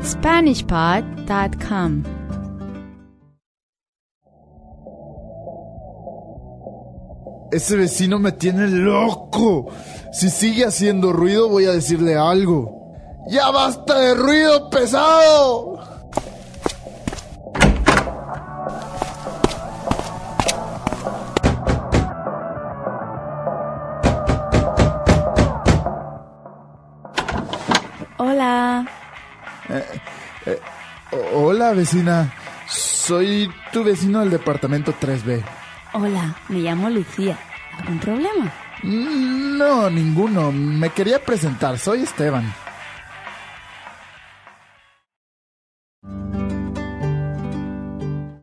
SpanishPod.com. Ese vecino me tiene loco. Si sigue haciendo ruido, voy a decirle algo. ¡Ya basta de ruido pesado! Hola. Hola, vecina. Soy tu vecino del departamento 3B. Hola, me llamo Lucía. ¿Algún problema? No, ninguno. Me quería presentar. Soy Esteban.